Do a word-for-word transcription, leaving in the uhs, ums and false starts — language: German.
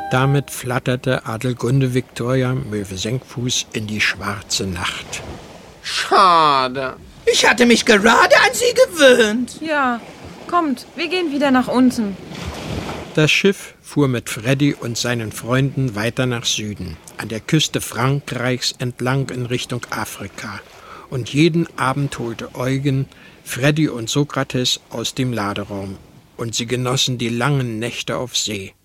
Damit flatterte Adelgunde Viktoria Möwe-Senkfuß in die schwarze Nacht. Schade. Ich hatte mich gerade an sie gewöhnt. Ja, kommt, wir gehen wieder nach unten. Das Schiff fuhr mit Freddy und seinen Freunden weiter nach Süden, an der Küste Frankreichs entlang in Richtung Afrika. Und jeden Abend holte Eugen Freddy und Sokrates aus dem Laderaum. Und sie genossen die langen Nächte auf See.